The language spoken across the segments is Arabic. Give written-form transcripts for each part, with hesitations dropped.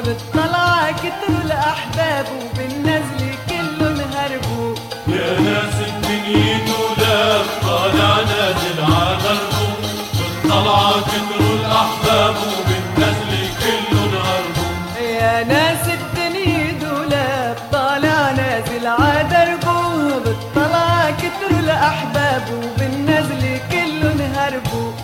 بالطلعة كتروا الأحباب وبالنزل كلهم هربوا. يا ناس الدنيا دولاب طالع نازل عدربه، بالطلعة كتروا الأحباب وبالنزل كلهم هربوا. يا ناس الدنيا دولاب طالع نازل عدربه، بالطلعة كتروا الأحباب وبالنزل كلهم هربوا.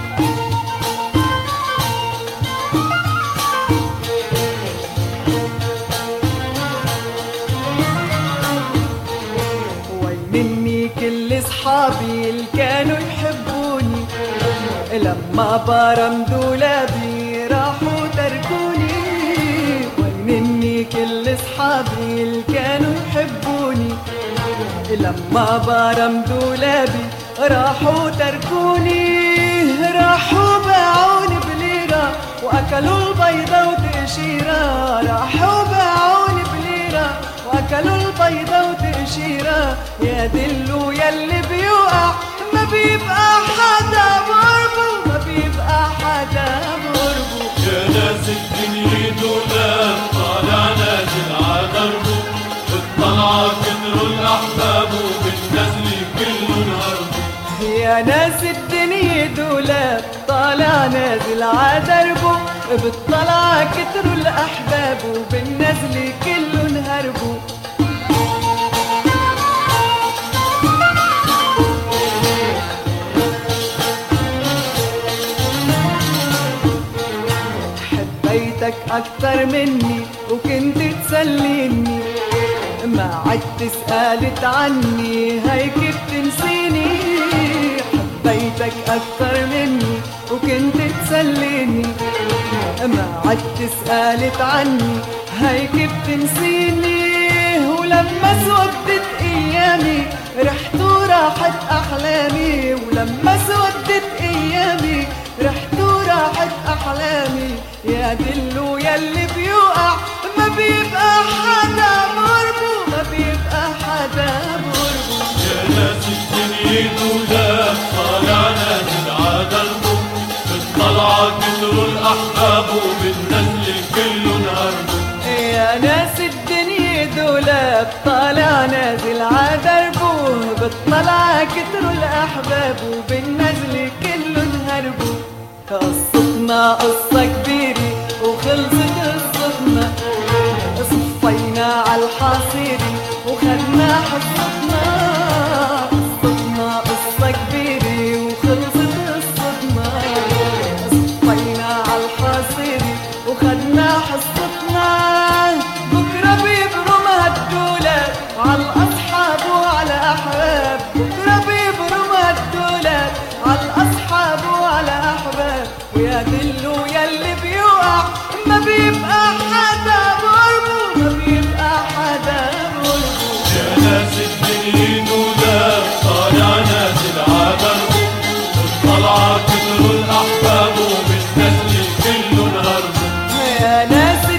مني كل صحابي اللي كانوا يحبوني، لما برم دولابي راحوا تركوني. وينني كل صحابي اللي كانوا يحبوني، لما برم دولابي راحوا تركوني. راحوا باعوني بليرة واكلوا البيضة وتقشيرة، راحوا باعوني بليرة واكلوا البيضة وتقشيرة. يا دلو ياللي بيوقع ما بيبقى حدا بقربه، ما بيبقى حدا بقربه. يا ناس الدنيا دولاب طالع نازل عدربه، بالطلعة كتروا الأحباب وبالنزل كلهم هربوا. يا ناس الدنيا دولاب طالع نازل عدربه، بالطلعة كتروا الأحباب وبالنزل كلهم هربوا. حبيتك أكتر مني وكنت تسليني، ما عدت سألت عني هيك بتنسيني. حبيتك أكتر مني وكنت تسليني، ما عدت سألت عني هيك بتنسيني. ولما سودت أيامي رحت وراحت أحلامي، ولما سودت أيامي رحت وراحت أحلامي. يا دلو ياللي بيوقع ما بيبقى حدا بقربه، ما بيبقى حدا بقربه. يا ناس الدنيا دولاب طالع نازل عدربه، بالطلعة كتروا الأحباب وبالنزل كلهم هربوا. يا ناس الدنيا دولاب طالع نازل عدربه، بالطلعة كتروا الأحباب وبالنزل كلهم هربوا. قصتنا قصة كبيرة وخلصت قصتنا، صفينا عالحصيري وخدنا حصتنا. قصتنا قصة كبيرة وخلصت قصتنا، صفينا عالحصيري وخدنا حصتنا. بكرة بيبرم هالدولاب عالأصحاب وعلى أحباب، بكرة بيبرم هالدولاب عالأصحاب وعلى أحباب. ويا دلو ياللي بيوقع ما بيبقى حدا بقربه، ما بيبقى حدا بقربه. يا ناس الدنيا دولاب طالع نازل عدربه، بالطلعة كتروا الأحباب وبالنزل كلهم هربوا. يا ناس